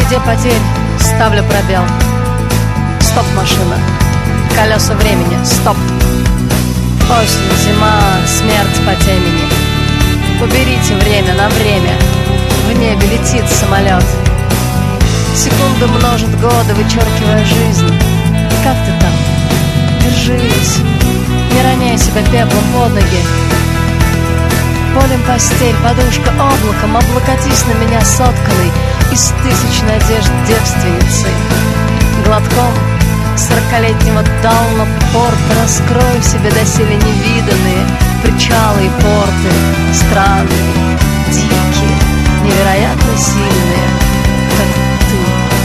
череде потерь ставлю пробел. Стоп, машина, колеса времени, стоп. Осень, зима, смерть по темени. Уберите время на время. В небе летит самолет. Секунды множат годы, вычеркивая жизнь. Как ты там? Держись. Не роняй себя пеплом под ноги. Полем постель, подушка облаком. Облокотись на меня сотканной из тысяч надежд девственницей. Глотком 40-летнего даунапорта раскрою в себе доселе невиданные причалы и порты. Странные, дикие, невероятно сильные, как ты.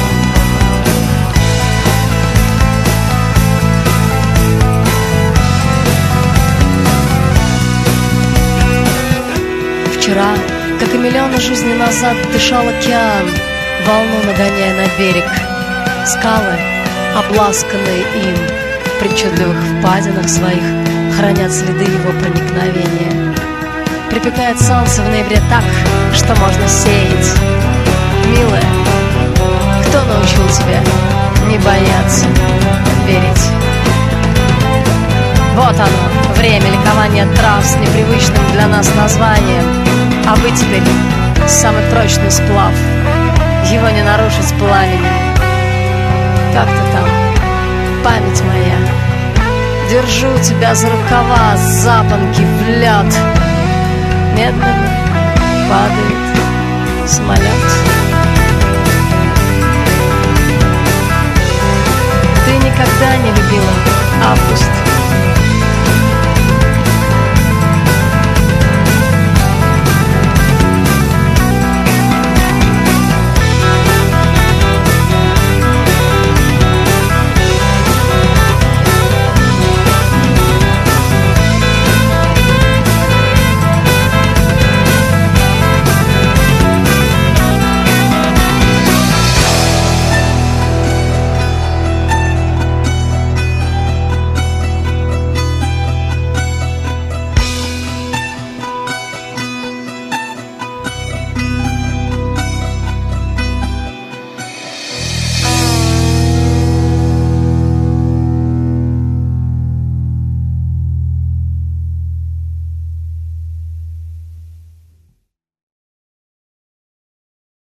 Вчера, как и миллионы жизней назад, дышал океан, волну нагоняя на берег. Скалы, обласканные им, в причудливых впадинах своих хранят следы его проникновения. Припекает солнце в ноябре так, что можно сеять. Милая, кто научил тебя не бояться, верить? Вот оно, время ликования трав с непривычным для нас названием. А вы теперь самый прочный сплав, его не нарушить пламенем. Как ты там, память моя? Держу тебя за рукава, запонки в лед. Медленно падает